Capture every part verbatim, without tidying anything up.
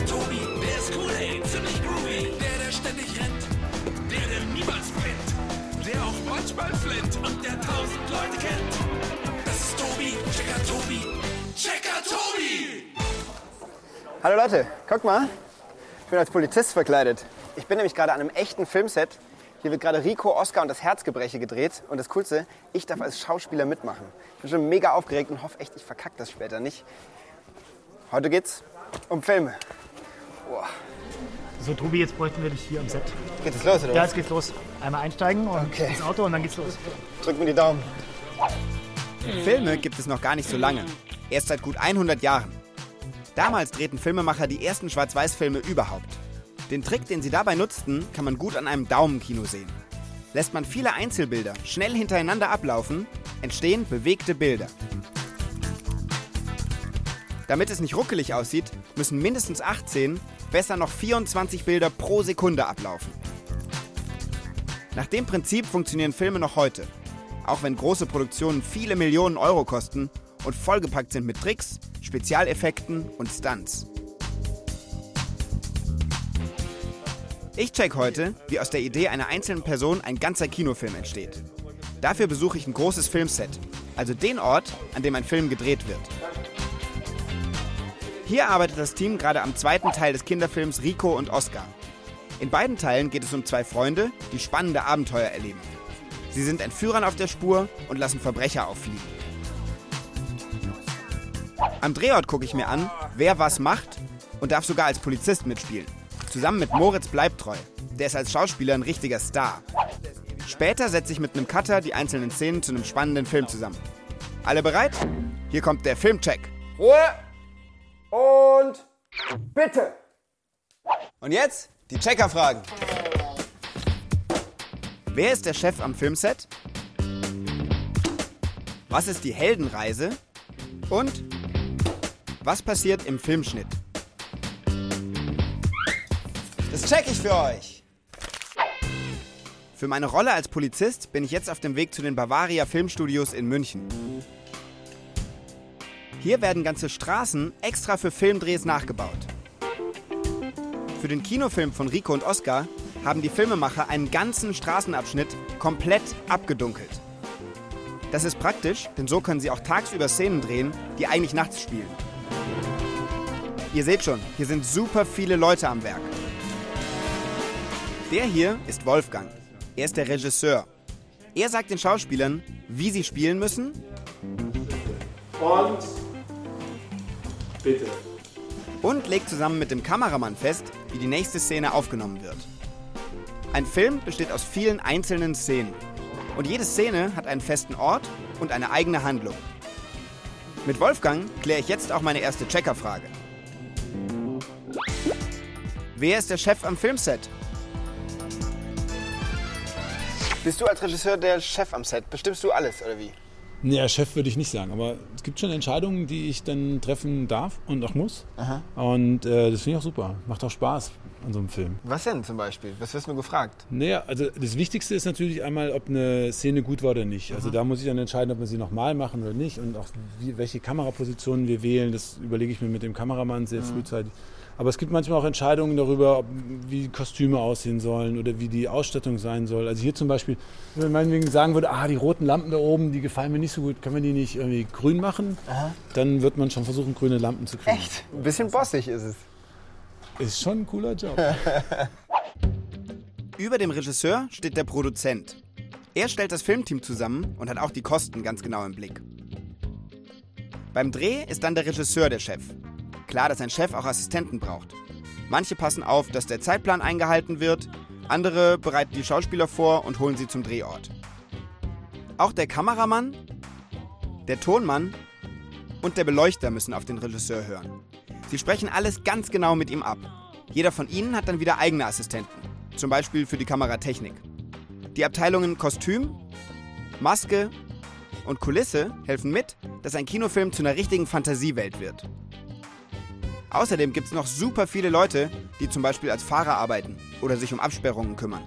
Tobi, der ist cool, ey, ziemlich groovy. Der, der ständig rennt, der, der niemals pennt, der auch manchmal flennt und der tausend Leute kennt. Das ist Tobi, Checker Tobi, Checker Tobi! Hallo Leute, guck mal, ich bin als Polizist verkleidet. Ich bin nämlich gerade an einem echten Filmset. Hier wird gerade Rico, Oscar und das Herzgebreche gedreht. Und das Coolste, ich darf als Schauspieler mitmachen. Ich bin schon mega aufgeregt und hoffe echt, ich verkacke das später nicht. Heute geht's um Filme. Boah. So, Tobi, jetzt bräuchten wir dich hier am Set. Geht es los, oder was? Ja, jetzt geht's los. Einmal einsteigen und okay. ins Auto und dann geht's los. Drück mir die Daumen. Filme gibt es noch gar nicht so lange. Erst seit gut hundert Jahren. Damals drehten Filmemacher die ersten Schwarz-Weiß-Filme überhaupt. Den Trick, den sie dabei nutzten, kann man gut an einem Daumenkino sehen. Lässt man viele Einzelbilder schnell hintereinander ablaufen, entstehen bewegte Bilder. Damit es nicht ruckelig aussieht, müssen mindestens achtzehn, besser noch vierundzwanzig Bilder pro Sekunde ablaufen. Nach dem Prinzip funktionieren Filme noch heute. Auch wenn große Produktionen viele Millionen Euro kosten und vollgepackt sind mit Tricks, Spezialeffekten und Stunts. Ich check heute, wie aus der Idee einer einzelnen Person ein ganzer Kinofilm entsteht. Dafür besuche ich ein großes Filmset, also den Ort, an dem ein Film gedreht wird. Hier arbeitet das Team gerade am zweiten Teil des Kinderfilms Rico und Oscar. In beiden Teilen geht es um zwei Freunde, die spannende Abenteuer erleben. Sie sind Entführern auf der Spur und lassen Verbrecher auffliegen. Am Drehort gucke ich mir an, wer was macht und darf sogar als Polizist mitspielen. Zusammen mit Moritz Bleibtreu. Der ist als Schauspieler ein richtiger Star. Später setze ich mit einem Cutter die einzelnen Szenen zu einem spannenden Film zusammen. Alle bereit? Hier kommt der Filmcheck. Ruhe und bitte. Und jetzt die Checkerfragen. Wer ist der Chef am Filmset? Was ist die Heldenreise? Und was passiert im Filmschnitt? Das check ich für euch. Für meine Rolle als Polizist bin ich jetzt auf dem Weg zu den Bavaria Filmstudios in München. Hier werden ganze Straßen extra für Filmdrehs nachgebaut. Für den Kinofilm von Rico und Oscar haben die Filmemacher einen ganzen Straßenabschnitt komplett abgedunkelt. Das ist praktisch, denn so können sie auch tagsüber Szenen drehen, die eigentlich nachts spielen. Ihr seht schon, hier sind super viele Leute am Werk. Der hier ist Wolfgang. Er ist der Regisseur. Er sagt den Schauspielern, wie sie spielen müssen. Und bitte. Und legt zusammen mit dem Kameramann fest, wie die nächste Szene aufgenommen wird. Ein Film besteht aus vielen einzelnen Szenen. Und jede Szene hat einen festen Ort und eine eigene Handlung. Mit Wolfgang kläre ich jetzt auch meine erste Checkerfrage. Wer ist der Chef am Filmset? Bist du als Regisseur der Chef am Set? Bestimmst du alles, oder wie? Ja, Chef würde ich nicht sagen, aber es gibt schon Entscheidungen, die ich dann treffen darf und auch muss. Aha. Und äh, das finde ich auch super. Macht auch Spaß an so einem Film. Was denn zum Beispiel? Was wirst du gefragt? Naja, also das Wichtigste ist natürlich einmal, ob eine Szene gut war oder nicht. Also da muss ich dann entscheiden, ob wir sie nochmal machen oder nicht. Und auch wie, welche Kamerapositionen wir wählen, das überlege ich mir mit dem Kameramann sehr mhm. frühzeitig. Aber es gibt manchmal auch Entscheidungen darüber, ob, wie Kostüme aussehen sollen oder wie die Ausstattung sein soll. Also hier zum Beispiel, wenn man meinetwegen sagen würde, ah, die roten Lampen da oben, die gefallen mir nicht so gut, können wir die nicht irgendwie grün machen? Aha. Dann wird man schon versuchen, grüne Lampen zu kriegen. Echt? Ein bisschen bossig ist es. Ist schon ein cooler Job. Über dem Regisseur steht der Produzent. Er stellt das Filmteam zusammen und hat auch die Kosten ganz genau im Blick. Beim Dreh ist dann der Regisseur der Chef. Klar, dass ein Chef auch Assistenten braucht. Manche passen auf, dass der Zeitplan eingehalten wird, andere bereiten die Schauspieler vor und holen sie zum Drehort. Auch der Kameramann, der Tonmann und der Beleuchter müssen auf den Regisseur hören. Sie sprechen alles ganz genau mit ihm ab. Jeder von ihnen hat dann wieder eigene Assistenten, zum Beispiel für die Kameratechnik. Die Abteilungen Kostüm, Maske und Kulisse helfen mit, dass ein Kinofilm zu einer richtigen Fantasiewelt wird. Außerdem gibt es noch super viele Leute, die zum Beispiel als Fahrer arbeiten oder sich um Absperrungen kümmern.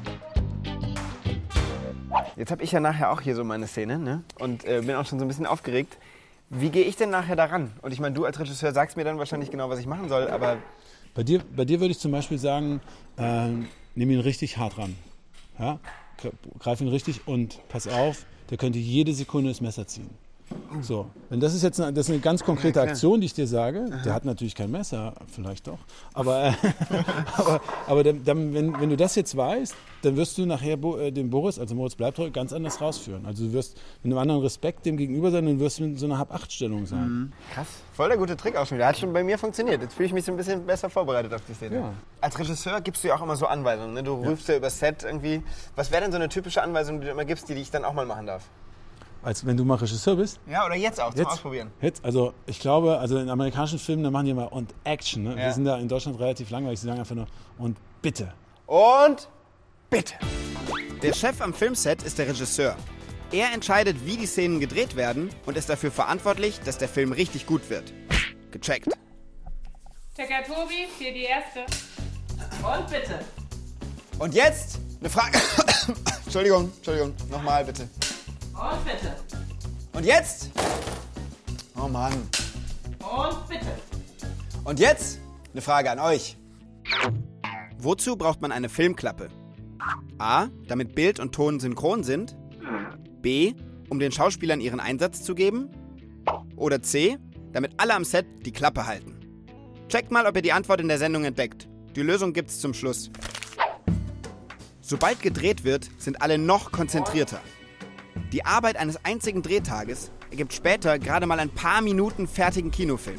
Jetzt habe ich ja nachher auch hier so meine Szene, ne? Und äh, bin auch schon so ein bisschen aufgeregt. Wie gehe ich denn nachher daran? Und ich meine, du als Regisseur sagst mir dann wahrscheinlich genau, was ich machen soll, aber Bei dir, bei dir würde ich zum Beispiel sagen, äh, nimm ihn richtig hart ran. Ja? Greif ihn richtig und pass auf, der könnte jede Sekunde das Messer ziehen. So, wenn das ist jetzt eine, das ist eine ganz konkrete ja, Aktion, die ich dir sage. Aha. Der hat natürlich kein Messer, vielleicht doch. Aber, äh, aber, aber dann, dann, wenn, wenn du das jetzt weißt, dann wirst du nachher Bo, äh, den Boris, also Moritz Bleibtreu, ganz anders rausführen. Also du wirst mit einem anderen Respekt dem gegenüber sein und wirst mit so einer Hab-Acht-Stellung sein. Mhm. Krass, voll der gute Trick auch schon wieder. Hat schon bei mir funktioniert. Jetzt fühle ich mich so ein bisschen besser vorbereitet auf die Szene. Ja. Als Regisseur gibst du ja auch immer so Anweisungen. Ne? Du rufst ja. ja über Set irgendwie. Was wäre denn so eine typische Anweisung, die du immer gibst, die ich dann auch mal machen darf? Als wenn du mal Regisseur bist? Ja, oder jetzt auch, zum jetzt, Ausprobieren. Jetzt, also ich glaube, also in amerikanischen Filmen, da machen die immer und Action. Ne? Ja. Wir sind da in Deutschland relativ langweilig, sie sagen einfach nur und bitte. Und bitte. Der Chef am Filmset ist der Regisseur. Er entscheidet, wie die Szenen gedreht werden und ist dafür verantwortlich, dass der Film richtig gut wird. Gecheckt. Checker Tobi, hier die erste. Und bitte. Und jetzt eine Frage. Entschuldigung, Entschuldigung, nochmal bitte. Und bitte. Und jetzt? Oh Mann. Und bitte. Und jetzt eine Frage an euch. Wozu braucht man eine Filmklappe? A, damit Bild und Ton synchron sind. B, um den Schauspielern ihren Einsatz zu geben. Oder C, damit alle am Set die Klappe halten. Checkt mal, ob ihr die Antwort in der Sendung entdeckt. Die Lösung gibt's zum Schluss. Sobald gedreht wird, sind alle noch konzentrierter. Die Arbeit eines einzigen Drehtages ergibt später gerade mal ein paar Minuten fertigen Kinofilm.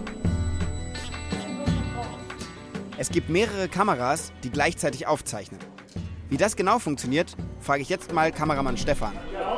Es gibt mehrere Kameras, die gleichzeitig aufzeichnen. Wie das genau funktioniert, frage ich jetzt mal Kameramann Stefan.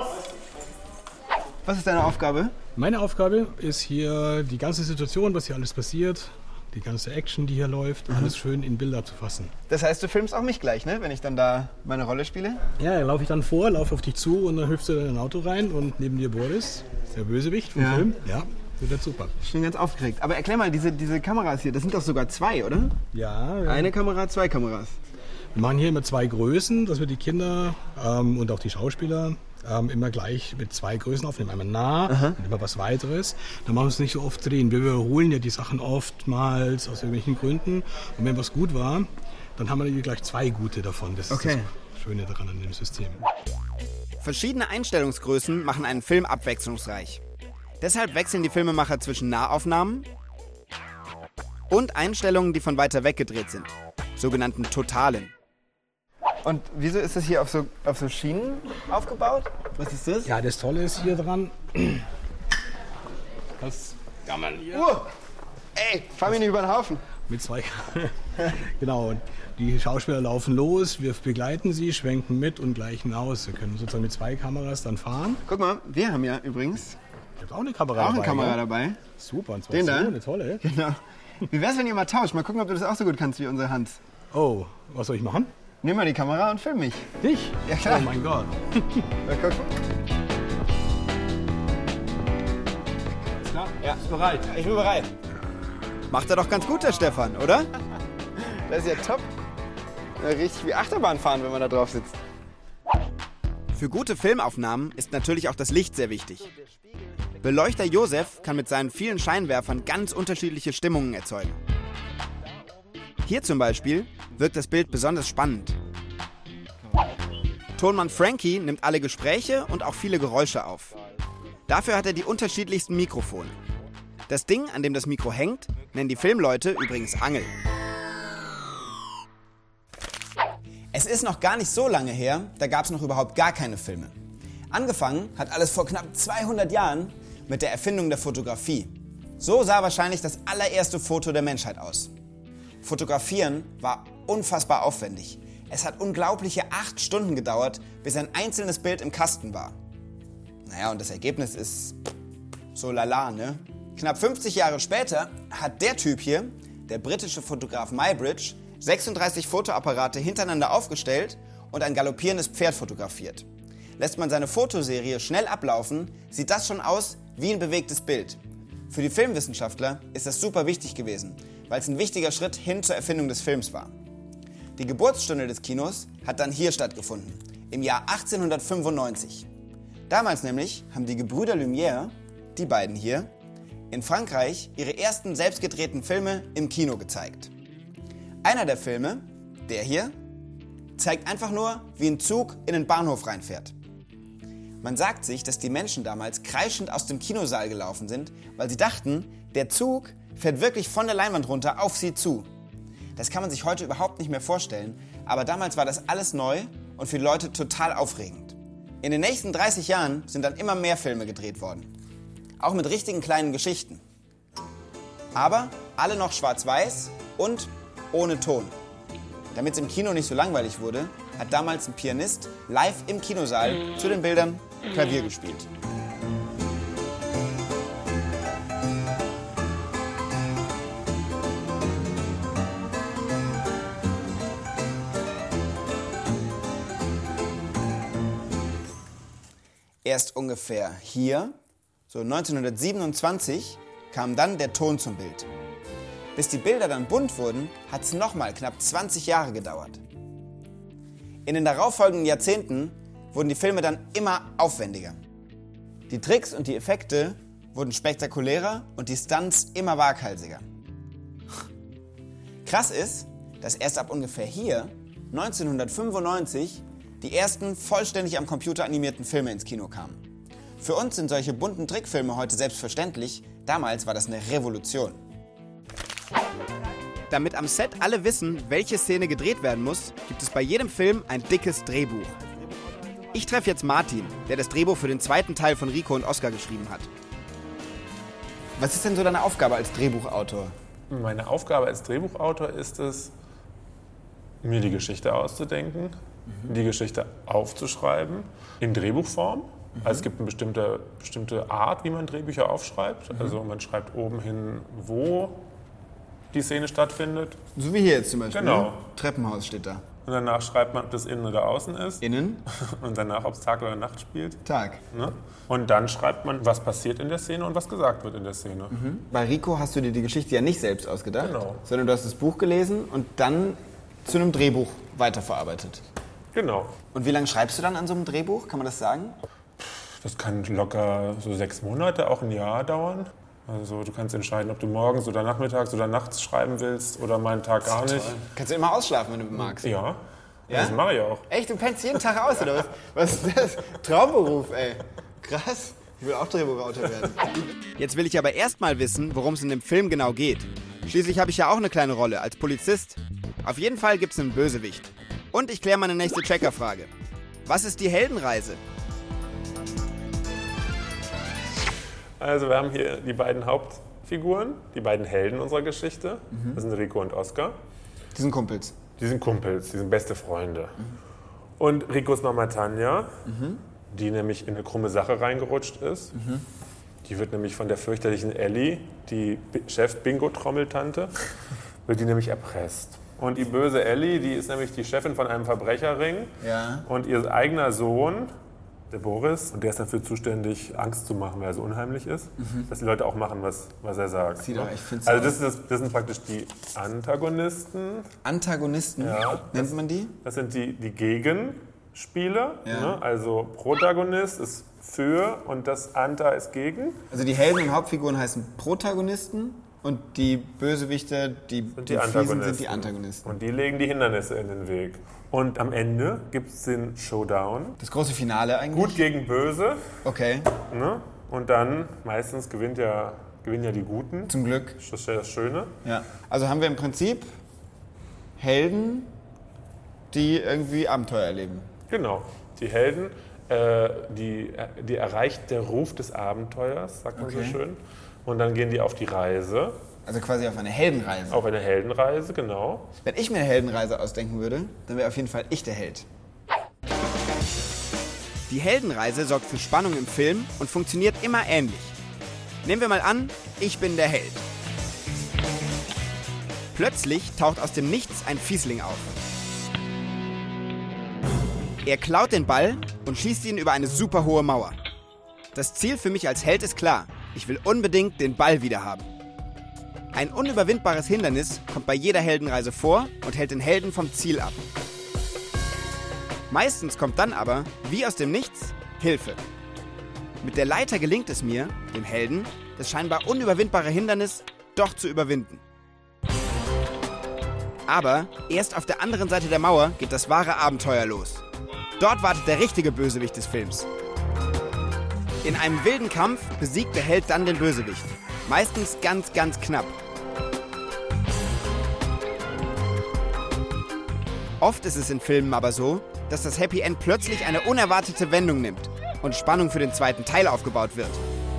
Was ist deine Aufgabe? Meine Aufgabe ist hier die ganze Situation, was hier alles passiert, die ganze Action, die hier läuft, mhm. alles schön in Bilder zu fassen. Das heißt, du filmst auch mich gleich, ne? Wenn ich dann da meine Rolle spiele? Ja, dann laufe ich dann vor, laufe auf dich zu und dann hüpfst du in ein Auto rein und neben dir Boris, der Bösewicht vom ja. Film. Ja, wird das super. Ich bin ganz aufgeregt. Aber erklär mal, diese, diese Kameras hier, das sind doch sogar zwei, oder? Ja. ja. Eine Kamera, zwei Kameras. Wir machen hier immer zwei Größen, dass wir die Kinder ähm, und auch die Schauspieler ähm, immer gleich mit zwei Größen aufnehmen. Einmal nah Aha. und immer was weiteres. Dann machen wir es nicht so oft drehen. Wir überholen ja die Sachen oftmals aus irgendwelchen Gründen. Und wenn was gut war, dann haben wir hier gleich zwei gute davon. Das okay. ist das Schöne daran an dem System. Verschiedene Einstellungsgrößen machen einen Film abwechslungsreich. Deshalb wechseln die Filmemacher zwischen Nahaufnahmen und Einstellungen, die von weiter weg gedreht sind, sogenannten Totalen. Und wieso ist das hier auf so, auf so Schienen aufgebaut? Was ist das? Ja, das Tolle ist hier dran, das kann man hier... Uh, ey, fahr mich nicht über den Haufen. Mit zwei... genau, und die Schauspieler laufen los, wir begleiten sie, schwenken mit und gleichen aus. Wir können sozusagen mit zwei Kameras dann fahren. Guck mal, wir haben ja übrigens... Ich hab auch eine Kamera auch dabei. Auch eine Kamera ja? dabei. Super, und zwar Den so, da? eine tolle. Genau. Wie wär's, wenn ihr mal tauscht? Mal gucken, ob du das auch so gut kannst wie unsere Hans. Oh, was soll ich machen? Nimm mal die Kamera und film mich. Dich? Ja, klar. Oh mein Gott. Mal gucken. Ist klar? Ja, ist bereit. Ich bin bereit. Macht er doch ganz gut, der Stefan, oder? Das ist ja top. Richtig wie Achterbahn fahren, wenn man da drauf sitzt. Für gute Filmaufnahmen ist natürlich auch das Licht sehr wichtig. Beleuchter Josef kann mit seinen vielen Scheinwerfern ganz unterschiedliche Stimmungen erzeugen. Hier zum Beispiel wirkt das Bild besonders spannend. Tonmann Frankie nimmt alle Gespräche und auch viele Geräusche auf. Dafür hat er die unterschiedlichsten Mikrofone. Das Ding, an dem das Mikro hängt, nennen die Filmleute übrigens Angel. Es ist noch gar nicht so lange her, da gab es noch überhaupt gar keine Filme. Angefangen hat alles vor knapp zweihundert Jahren mit der Erfindung der Fotografie. So sah wahrscheinlich das allererste Foto der Menschheit aus. Fotografieren war unfassbar aufwendig. Es hat unglaubliche acht Stunden gedauert, bis ein einzelnes Bild im Kasten war. Naja, und das Ergebnis ist so lala, ne? Knapp fünfzig Jahre später hat der Typ hier, der britische Fotograf Muybridge, sechsunddreißig Fotoapparate hintereinander aufgestellt und ein galoppierendes Pferd fotografiert. Lässt man seine Fotoserie schnell ablaufen, sieht das schon aus wie ein bewegtes Bild. Für die Filmwissenschaftler ist das super wichtig gewesen, weil es ein wichtiger Schritt hin zur Erfindung des Films war. Die Geburtsstunde des Kinos hat dann hier stattgefunden, im Jahr achtzehnhundertfünfundneunzig. Damals nämlich haben die Gebrüder Lumière, die beiden hier, in Frankreich ihre ersten selbstgedrehten Filme im Kino gezeigt. Einer der Filme, der hier, zeigt einfach nur, wie ein Zug in einen Bahnhof reinfährt. Man sagt sich, dass die Menschen damals kreischend aus dem Kinosaal gelaufen sind, weil sie dachten, der Zug fährt wirklich von der Leinwand runter auf sie zu. Das kann man sich heute überhaupt nicht mehr vorstellen, aber damals war das alles neu und für die Leute total aufregend. In den nächsten dreißig Jahren sind dann immer mehr Filme gedreht worden. Auch mit richtigen kleinen Geschichten. Aber alle noch schwarz-weiß und ohne Ton. Damit es im Kino nicht so langweilig wurde, hat damals ein Pianist live im Kinosaal zu den Bildern Klavier gespielt. Erst ungefähr hier, so neunzehnhundertsiebenundzwanzig, kam dann der Ton zum Bild. Bis die Bilder dann bunt wurden, hat es nochmal knapp zwanzig Jahre gedauert. In den darauffolgenden Jahrzehnten wurden die Filme dann immer aufwendiger. Die Tricks und die Effekte wurden spektakulärer und die Stunts immer waghalsiger. Krass ist, dass erst ab ungefähr hier, neunzehnhundertfünfundneunzig, die ersten vollständig am Computer animierten Filme ins Kino kamen. Für uns sind solche bunten Trickfilme heute selbstverständlich, damals war das eine Revolution. Damit am Set alle wissen, welche Szene gedreht werden muss, gibt es bei jedem Film ein dickes Drehbuch. Ich treffe jetzt Martin, der das Drehbuch für den zweiten Teil von Rico und Oskar geschrieben hat. Was ist denn so deine Aufgabe als Drehbuchautor? Meine Aufgabe als Drehbuchautor ist es, mir die Geschichte auszudenken, mhm. die Geschichte aufzuschreiben in Drehbuchform. Mhm. Also es gibt eine bestimmte, bestimmte Art, wie man Drehbücher aufschreibt. Mhm. Also man schreibt oben hin, wo die Szene stattfindet. So wie hier jetzt zum Beispiel. Genau. Ne? Treppenhaus steht da. Und danach schreibt man, ob das innen oder außen ist. Innen. Und danach, ob es Tag oder Nacht spielt. Tag. Ne? Und dann schreibt man, was passiert in der Szene und was gesagt wird in der Szene. Mhm. Bei Rico hast du dir die Geschichte ja nicht selbst ausgedacht, genau. sondern du hast das Buch gelesen und dann zu einem Drehbuch weiterverarbeitet. Genau. Und wie lange schreibst du dann an so einem Drehbuch? Kann man das sagen? Das kann locker so sechs Monate, auch ein Jahr dauern. Also du kannst entscheiden, ob du morgens oder nachmittags oder nachts schreiben willst oder mal einen Tag gar nicht. Toll. Kannst du immer ausschlafen, wenn du magst? Ja, ja? Das mache ich auch. Echt? Du pennst jeden Tag aus, oder was? Was ist das? Traumberuf, ey. Krass. Ich will auch Drehbuchautor werden. Jetzt will ich aber erst mal wissen, worum es in dem Film genau geht. Schließlich habe ich ja auch eine kleine Rolle als Polizist. Auf jeden Fall gibt es einen Bösewicht. Und ich kläre meine nächste Checkerfrage. Was ist die Heldenreise? Also wir haben hier die beiden Hauptfiguren, die beiden Helden unserer Geschichte. Mhm. Das sind Rico und Oskar. Die sind Kumpels. Die sind Kumpels, die sind beste Freunde. Mhm. Und Ricos Mama Tanja, mhm. die nämlich in eine krumme Sache reingerutscht ist. Mhm. Die wird nämlich von der fürchterlichen Ellie, die Chef-Bingo-Trommeltante, wird die nämlich erpresst. Und die böse Ellie, die ist nämlich die Chefin von einem Verbrecherring. Ja. Und ihr eigener Sohn, der Boris, und der ist dafür zuständig, Angst zu machen, weil er so unheimlich ist, mhm. dass die Leute auch machen, was, was er sagt. Sieh doch, ich find's also das, das, das sind praktisch die Antagonisten. Antagonisten? Ja. Nennt das, man die? Das sind die, die Gegenspieler. Ja. Ne? Also Protagonist ist für und das Anta ist gegen. Also die Helden und Hauptfiguren heißen Protagonisten und die Bösewichter, die, sind die, die Fiesen, sind die Antagonisten. Und die legen die Hindernisse in den Weg. Und am Ende gibt es den Showdown. Das große Finale eigentlich? Gut gegen Böse. Okay. Ne? Und dann, meistens gewinnt ja, gewinnen ja die Guten. Zum Glück. Das ist ja das Schöne. Ja. Also haben wir im Prinzip Helden, die irgendwie Abenteuer erleben. Genau. Die Helden, äh, die, die erreicht der Ruf des Abenteuers, sagt man okay. so schön. Und dann gehen die auf die Reise. Also quasi auf eine Heldenreise. Auf eine Heldenreise, genau. Wenn ich mir eine Heldenreise ausdenken würde, dann wäre auf jeden Fall ich der Held. Die Heldenreise sorgt für Spannung im Film und funktioniert immer ähnlich. Nehmen wir mal an, ich bin der Held. Plötzlich taucht aus dem Nichts ein Fiesling auf. Er klaut den Ball und schießt ihn über eine super hohe Mauer. Das Ziel für mich als Held ist klar. Ich will unbedingt den Ball wieder haben. Ein unüberwindbares Hindernis kommt bei jeder Heldenreise vor und hält den Helden vom Ziel ab. Meistens kommt dann aber, wie aus dem Nichts, Hilfe. Mit der Leiter gelingt es mir, dem Helden, das scheinbar unüberwindbare Hindernis doch zu überwinden. Aber erst auf der anderen Seite der Mauer geht das wahre Abenteuer los. Dort wartet der richtige Bösewicht des Films. In einem wilden Kampf besiegt der Held dann den Bösewicht. Meistens ganz, ganz knapp. Oft ist es in Filmen aber so, dass das Happy End plötzlich eine unerwartete Wendung nimmt und Spannung für den zweiten Teil aufgebaut wird.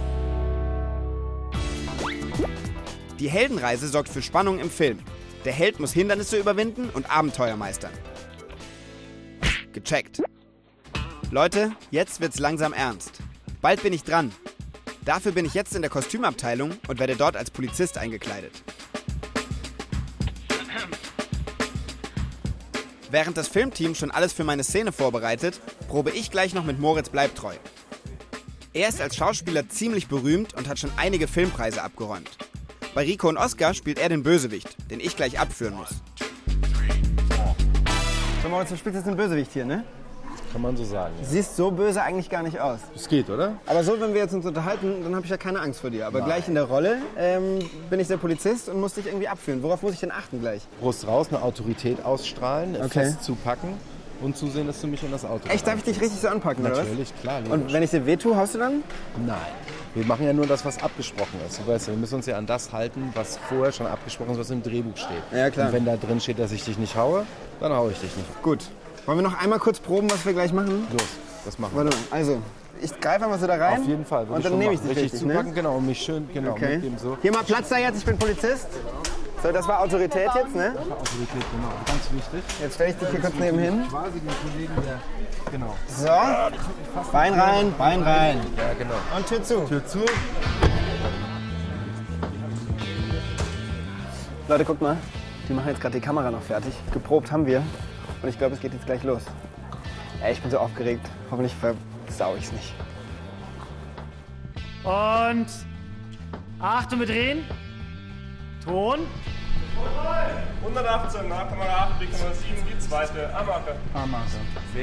Die Heldenreise sorgt für Spannung im Film. Der Held muss Hindernisse überwinden und Abenteuer meistern. Gecheckt. Leute, jetzt wird's langsam ernst. Bald bin ich dran. Dafür bin ich jetzt in der Kostümabteilung und werde dort als Polizist eingekleidet. Während das Filmteam schon alles für meine Szene vorbereitet, probe ich gleich noch mit Moritz Bleibtreu. Er ist als Schauspieler ziemlich berühmt und hat schon einige Filmpreise abgeräumt. Bei Rico und Oskar spielt er den Bösewicht, den ich gleich abführen muss. So, Moritz, du spielst jetzt den Bösewicht hier, ne? Kann man so sagen. Du siehst so böse eigentlich gar nicht aus. Es geht, oder? Aber so, wenn wir jetzt uns unterhalten, dann habe ich ja keine Angst vor dir. Aber Nein. gleich in der Rolle ähm, bin ich der Polizist und muss dich irgendwie abführen. Worauf muss ich denn achten gleich? Brust raus, eine Autorität ausstrahlen, Okay. fest zupacken und zusehen, dass du mich in das Auto Echt, darf ich dich richtig so anpacken, oder was? Natürlich, klar. Logisch. Und wenn ich dir wehtue, haust du dann? Nein. Wir machen ja nur das, was abgesprochen ist. Du weißt ja, wir müssen uns ja an das halten, was vorher schon abgesprochen ist, was im Drehbuch steht. Ja, klar. Und wenn da drin steht, dass ich dich nicht haue, dann haue ich dich nicht. Gut. Wollen wir noch einmal kurz proben, was wir gleich machen? Los, das machen wir. Warte, also, ich greife einmal so da rein. Auf jeden Fall. Und dann nehme ich dich richtig, richtig, zupacken, ne? genau, und mich schön, genau, Okay. mit dem so. Hier mal Platz da jetzt, ich bin Polizist. So, das war Autorität jetzt, ne? Autorität, genau, ganz wichtig. Jetzt stelle ich dich hier kurz nebenhin. Quasi den Kollegen, der, genau. So, Bein rein, Bein rein. Ja, genau. Und Tür zu. Tür zu. Leute, guckt mal, die machen jetzt gerade die Kamera noch fertig. Geprobt haben wir und ich glaube, es geht jetzt gleich los. Ey, ich bin so aufgeregt. Hoffentlich versau ich's nicht. Und Achtung, wir drehen. Ton. hundertachtzehn, nach Kamera acht, Blick Kamera sieben, die zweite A-Marke. A-Marke.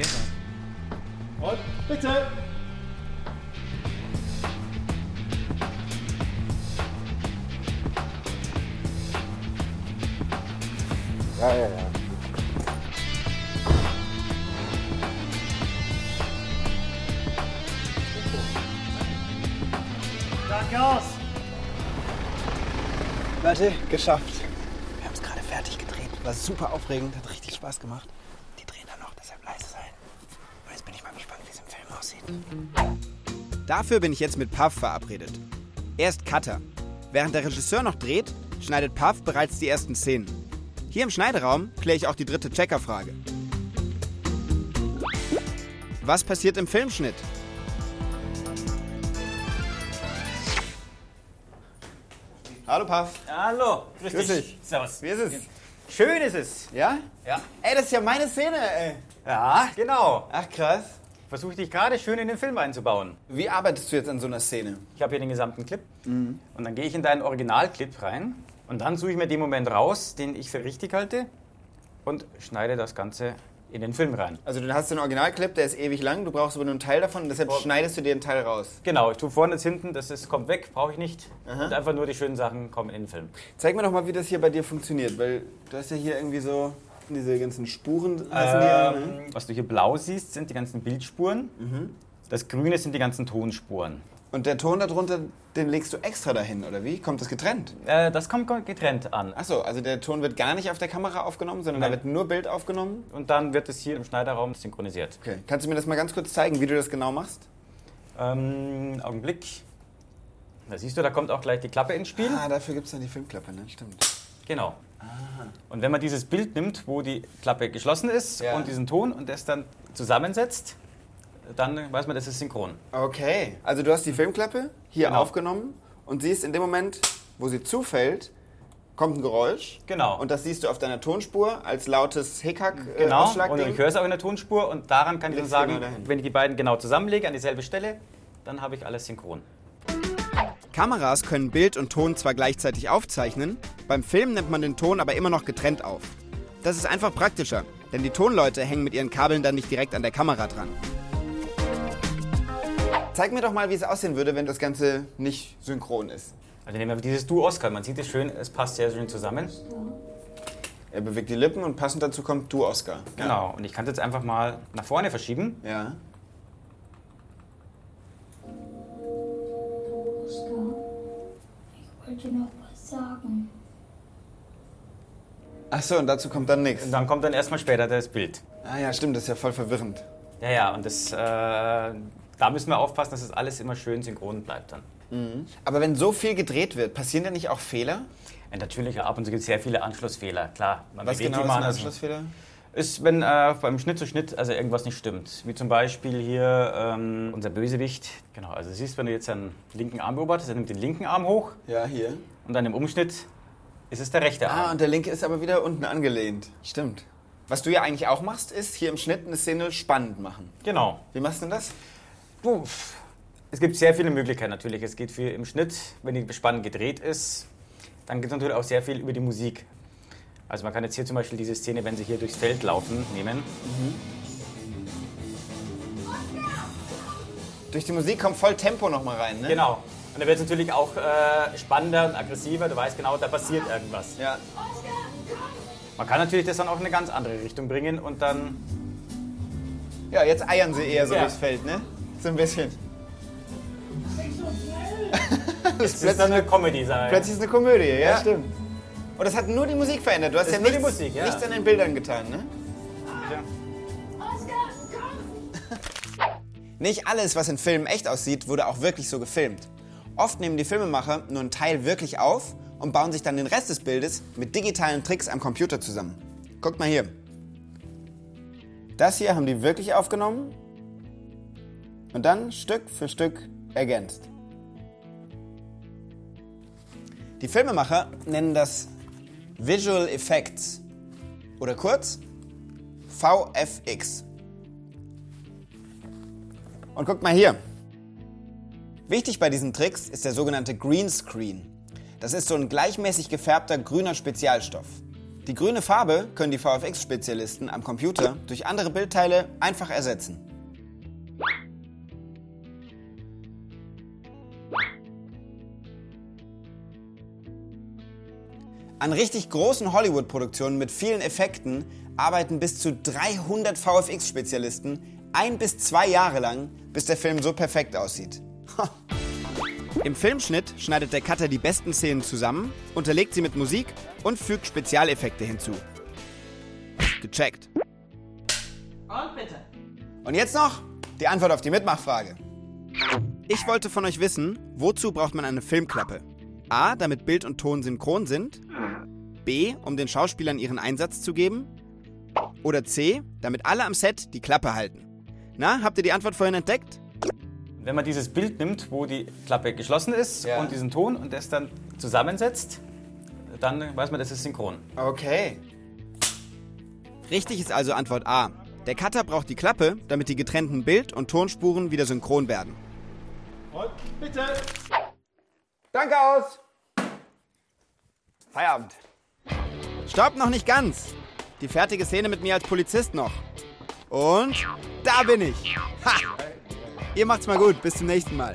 Und bitte! Ja, ja, ja. Danke aus. Leute, geschafft. Wir haben es gerade fertig gedreht. War super aufregend, hat richtig Spaß gemacht. Die drehen dann noch, deshalb leise sein. Und jetzt bin ich mal gespannt, wie es im Film aussieht. Dafür bin ich jetzt mit Puff verabredet. Er ist Cutter. Während der Regisseur noch dreht, schneidet Puff bereits die ersten Szenen. Hier im Schneideraum kläre ich auch die dritte Checkerfrage. Was passiert im Filmschnitt? Hallo Puff. Hallo, grüß, Grüß dich. dich. Servus. Wie ist es? Schön ist es. Ja? Ja. Ey, das ist ja meine Szene, ey. Ja, genau. Ach krass. Versuche dich gerade schön in den Film einzubauen. Wie arbeitest du jetzt an so einer Szene? Ich habe hier den gesamten Clip und dann gehe ich in deinen Originalclip rein und dann suche ich mir den Moment raus, den ich für richtig halte und schneide das Ganze in den Film rein. Also du hast den Originalclip, der ist ewig lang, du brauchst aber nur einen Teil davon und deshalb Oh. schneidest du dir einen Teil raus. Genau, ich tue vorne jetzt hinten, das ist, kommt weg, brauche ich nicht. Aha. Und einfach nur die schönen Sachen kommen in den Film. Zeig mir doch mal, wie das hier bei dir funktioniert, weil du hast ja hier irgendwie so diese ganzen Spuren. Lassen die ja, ne? Ähm, was du hier blau siehst, sind die ganzen Bildspuren. Das Grüne sind die ganzen Tonspuren. Und der Ton darunter, den legst du extra dahin, oder wie? Kommt das getrennt? Äh, das kommt getrennt an. Achso, also der Ton wird gar nicht auf der Kamera aufgenommen, sondern Nein. da wird nur Bild aufgenommen? Und dann wird es hier im Schneiderraum synchronisiert. Okay. Kannst du mir das mal ganz kurz zeigen, wie du das genau machst? Ähm, Augenblick. Da siehst du, da kommt auch gleich die Klappe ins Spiel. Ah, dafür gibt es dann die Filmklappe, ne? Stimmt. Genau. Und wenn man dieses Bild nimmt, wo die Klappe geschlossen ist Ja. und diesen Ton und das dann zusammensetzt, dann weiß man, das ist synchron. Okay. Also du hast die Filmklappe hier Genau. aufgenommen und siehst in dem Moment, wo sie zufällt, kommt ein Geräusch. Genau. Und das siehst du auf deiner Tonspur als lautes Hickhack äh, Genau, und Ausschlagding. ich höre es auch in der Tonspur und daran kann ich dann Legst sagen, genau dahin. wenn ich die beiden genau zusammenlege an dieselbe Stelle, dann habe ich alles synchron. Kameras können Bild und Ton zwar gleichzeitig aufzeichnen, beim Film nimmt man den Ton aber immer noch getrennt auf. Das ist einfach praktischer, denn die Tonleute hängen mit ihren Kabeln dann nicht direkt an der Kamera dran. Zeig mir doch mal, wie es aussehen würde, wenn das Ganze nicht synchron ist. Also nehmen wir dieses Duo Oscar, man sieht es schön, es passt sehr schön zusammen. Er bewegt die Lippen und passend dazu kommt du, Oskar. Genau, und ich kann es jetzt einfach mal nach vorne verschieben. Ja. Oskar, ich wollte noch was sagen. Ach so, und dazu kommt dann nichts. Und dann kommt dann erstmal später das Bild. Ah ja, stimmt, das ist ja voll verwirrend. Ja, ja, und das, äh, da müssen wir aufpassen, dass das alles immer schön synchron bleibt dann. Mhm. Aber wenn so viel gedreht wird, passieren da nicht auch Fehler? Ja, natürlich, ab und zu gibt es sehr viele Anschlussfehler, klar. Man Was genau ist ein Anschlussfehler? Ist, wenn äh, beim Schnitt zu Schnitt also irgendwas nicht stimmt. Wie zum Beispiel hier ähm, unser Bösewicht. Genau, also siehst, wenn du jetzt einen linken Arm beobachtest, er nimmt den linken Arm hoch. Ja, hier. Und dann im Umschnitt ist es der rechte Arm. Ah, und der linke ist aber wieder unten angelehnt. Stimmt. Was du ja eigentlich auch machst, ist hier im Schnitt eine Szene spannend machen. Genau. Wie machst du denn das? Puh, es gibt sehr viele Möglichkeiten natürlich. Es geht viel im Schnitt, wenn die spannend gedreht ist. Dann gibt es natürlich auch sehr viel über die Musik. Also man kann jetzt hier zum Beispiel diese Szene, wenn sie hier durchs Feld laufen, nehmen. Mhm. Durch die Musik kommt voll Tempo noch mal rein, ne? Genau. Und da wird es natürlich auch äh, spannender und aggressiver. Du weißt genau, da passiert irgendwas. Ja. Man kann natürlich das dann auch in eine ganz andere Richtung bringen und dann... Ja, jetzt eiern sie eher so Ja. durchs Feld, ne? So ein bisschen. Das ist plötzlich eine Comedy sein. Plötzlich ist eine Komödie, ja, Ja. stimmt. Und das hat nur die Musik verändert. Du hast Das ja ist nur nichts, die Musik, ja. nichts an den Bildern getan, ne? Nicht alles, was in Filmen echt aussieht, wurde auch wirklich so gefilmt. Oft nehmen die Filmemacher nur einen Teil wirklich auf und bauen sich dann den Rest des Bildes mit digitalen Tricks am Computer zusammen. Guckt mal hier. Das hier haben die wirklich aufgenommen und dann Stück für Stück ergänzt. Die Filmemacher nennen das Visual Effects oder kurz V F X. Und guckt mal hier. Wichtig bei diesen Tricks ist der sogenannte Greenscreen. Das ist so ein gleichmäßig gefärbter grüner Spezialstoff. Die grüne Farbe können die V F X-Spezialisten am Computer durch andere Bildteile einfach ersetzen. An richtig großen Hollywood-Produktionen mit vielen Effekten arbeiten bis zu dreihundert V F X-Spezialisten ein bis zwei Jahre lang, bis der Film so perfekt aussieht. Im Filmschnitt schneidet der Cutter die besten Szenen zusammen, unterlegt sie mit Musik und fügt Spezialeffekte hinzu. Gecheckt. Und bitte. Und jetzt noch die Antwort auf die Mitmachfrage. Ich wollte von euch wissen, wozu braucht man eine Filmklappe? A, damit Bild und Ton synchron sind. B, um den Schauspielern ihren Einsatz zu geben. Oder C, damit alle am Set die Klappe halten. Na, habt ihr die Antwort vorhin entdeckt? Wenn man dieses Bild nimmt, wo die Klappe geschlossen ist Ja. und diesen Ton und das dann zusammensetzt, dann weiß man, das ist synchron. Okay. Richtig ist also Antwort A. Der Cutter braucht die Klappe, damit die getrennten Bild- und Tonspuren wieder synchron werden. Und bitte. Danke aus. Feierabend. Stopp, noch nicht ganz. Die fertige Szene mit mir als Polizist noch. Und da bin ich. Ha! Ihr macht's mal gut. Bis zum nächsten Mal.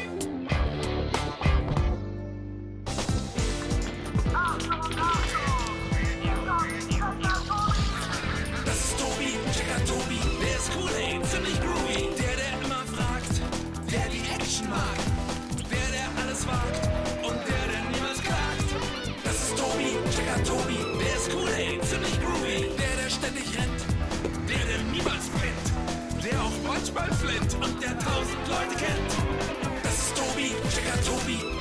Das ist Tobi, Checker Tobi, der ist cool, hey, ziemlich groovy. Der, der immer fragt, der die Action mag. Der, der alles wagt und der, der niemals klagt. Das ist Tobi, Checker Tobi, der ist cool, hey, ziemlich groovy. Der, der ständig rennt, der, der niemals pennt. Der auch manchmal flennt und der tausend Leute kennt. Das ist Tobi, Checker Tobi,